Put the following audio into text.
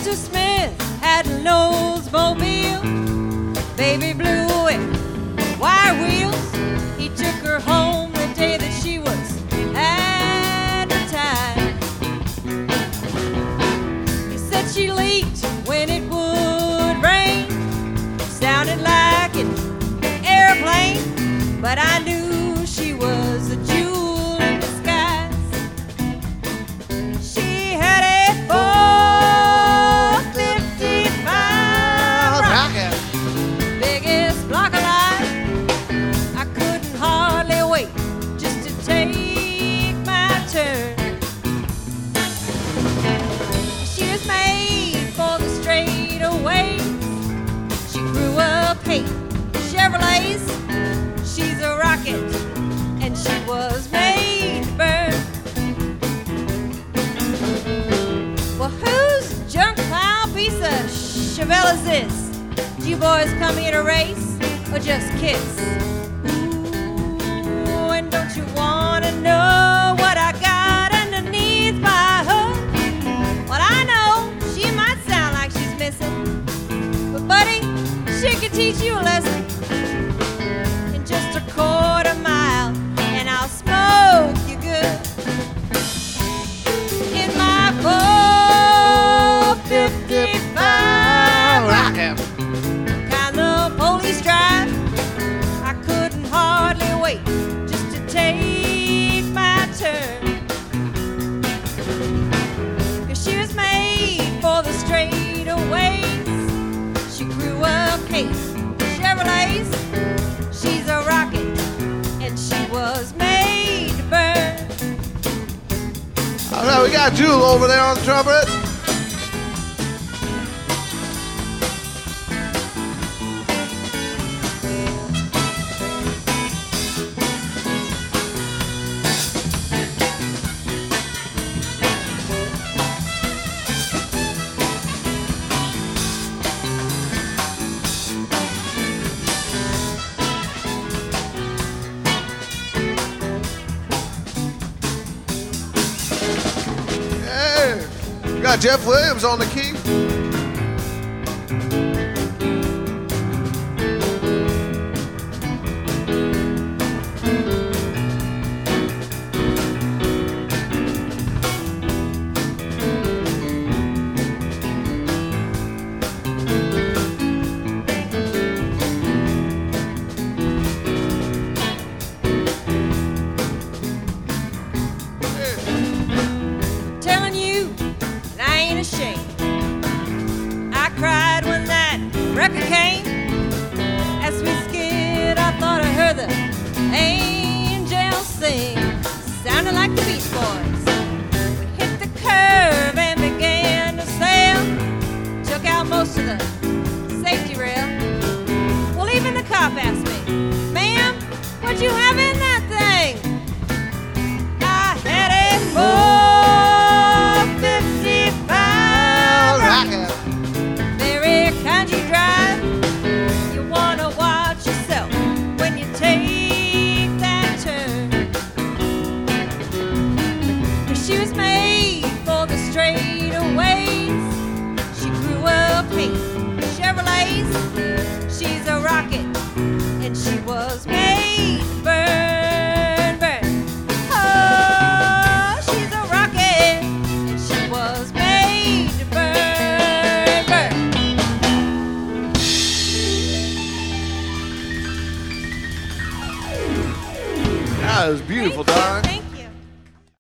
Mr. Smith had an Oldsmobile, baby blue and wire wheels. He took her home the day that she was advertised. He said she leaked when it would rain, sounded like an airplane, but I knew she was a jewel in disguise. She had a 455 rocket, biggest block of life. I couldn't hardly wait just to take my turn. She was made for the straightaways. She grew up hating Chevrolets. She's a rocket, and she was made to burn. Well, whose junk pile piece of Chevelle is this? Do you boys come here to race or just kiss? Ooh, and don't you wanna know what I got underneath my hood? Well, I know she might sound like she's missing, but buddy, she could teach you a lesson. In just a quarter mile, and I'll smoke you good. In my 455 rocket, kind of police drive, I couldn't hardly wait just to take my turn. 'Cause she was made for the straightaways. She grew up hating Chevrolets. She's a rocket, and she was made to burn. All right, we got Jewel over there on the trumpet. We got Jeff Williams on the key. Telling you, and I ain't ashamed. I cried when that record came. As we skid, I thought I heard the angels sing. Sounded like the Beach Boys. We hit the curve and began to sail. Took out most of the safety rail. Well, even the cop asked me, "Ma'am, what'd you have in that thing?" I had a 455 rocket, very kind you drive. You wanna watch yourself when you take that turn. 'Cause she was made for the straightaways. She grew up hating Chevrolets. She's a rocket, and she was made to burn, burn. Oh, she's a rocket, and she was made to burn, burn. That was beautiful, darling. Thank